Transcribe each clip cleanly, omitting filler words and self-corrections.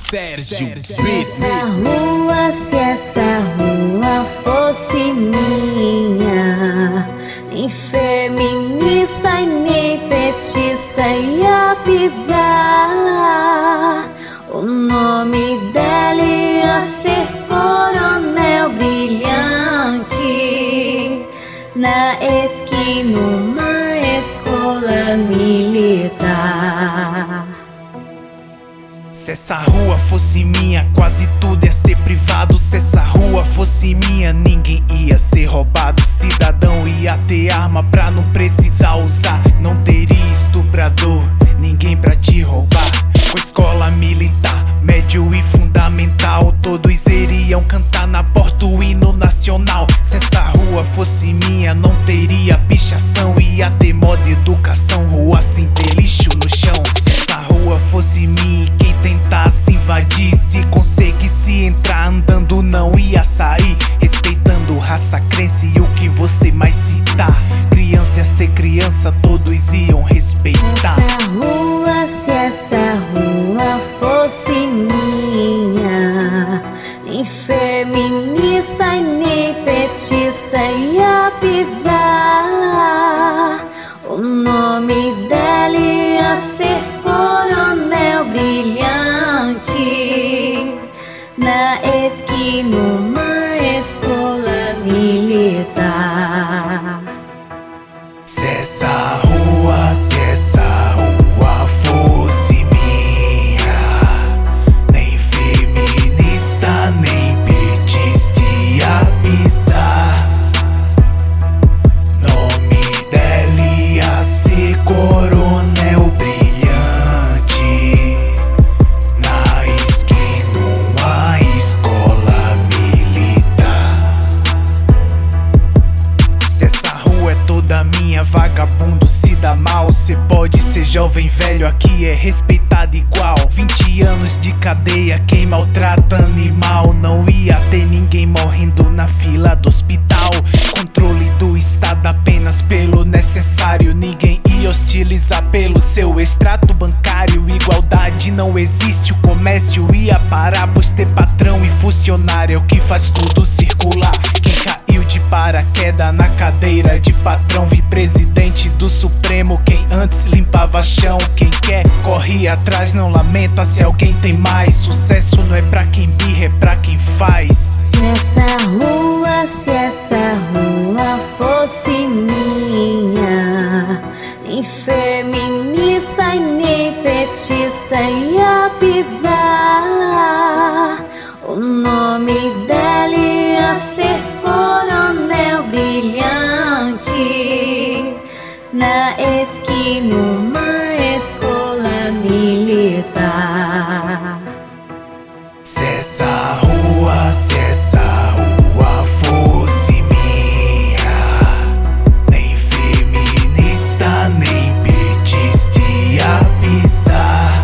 Sérgio Se essa rua fosse minha, nem feminista e nem petista ia pisar. O nome dela ia ser Coronel Brilhante, na esquina uma escola militar. Se essa rua fosse minha, quase tudo ia ser privado. Se essa rua fosse minha, ninguém ia ser roubado. Cidadão ia ter arma pra não precisar usar. Não teria estuprador, ninguém pra te roubar. Com escola militar, médio e fundamental, todos iriam cantar na porta o hino nacional. Se essa rua fosse minha, não teria pichação. Ia ter moda, educação, rua sem ter lixo no chão. Se essa rua fosse minha, quem tentasse invadir, se conseguisse entrar andando não ia sair. Respeitando raça, crença e o que você mais citar. Criança ia ser criança, todos iam respeitar. Se essa rua fosse minha, nem feminista e nem petista ia pisar. O nome dela ia ser Coronel Brilhante, na esquina uma escola militar. Se essa rua fosse minha, nem feminista nem petista ia pisar. Nome dela ia ser Coronel Brilhante, na esquina uma escola militar. Se essa rua é toda minha, vagabundo se dá mal. Cê pode ser jovem, velho, aqui é respeitado igual. 20 anos de cadeia, quem maltrata animal. Não ia ter ninguém morrendo na fila do hospital. Controle do estado apenas pelo necessário. Ninguém ia hostilizar pelo seu extrato bancário. Igualdade não existe, o comércio ia parar, pois ter patrão e funcionário é o que faz tudo circular. Quem caiu de paraquedas na cadeira de patrão, vi presidente do Supremo. Quem antes limpava chão, quem quer corre atrás, não lamenta se alguém tem mais. Sucesso não é pra quem birra, é pra quem faz. Se essa rua fosse minha, nem feminista e nem petista ia pisar. O nome dela ia ser Coronel Brilhante, na esquina uma escola militar. Se essa rua fosse minha, nem feminista nem petista ia pisar.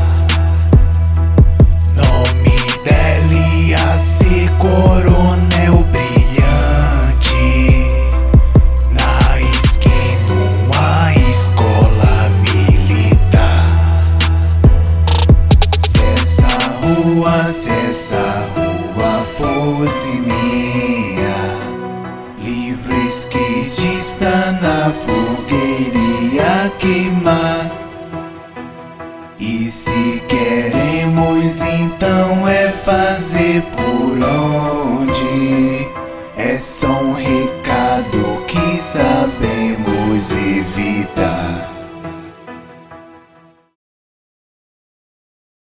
Nome dela ia ser Coronel Brilhante, na esquina uma escola militar. Se essa rua fosse minha, livre esquerdista na fogueira ia queimar. E se queremos, então é fazer por onde. É só um recado que sabemos evitar.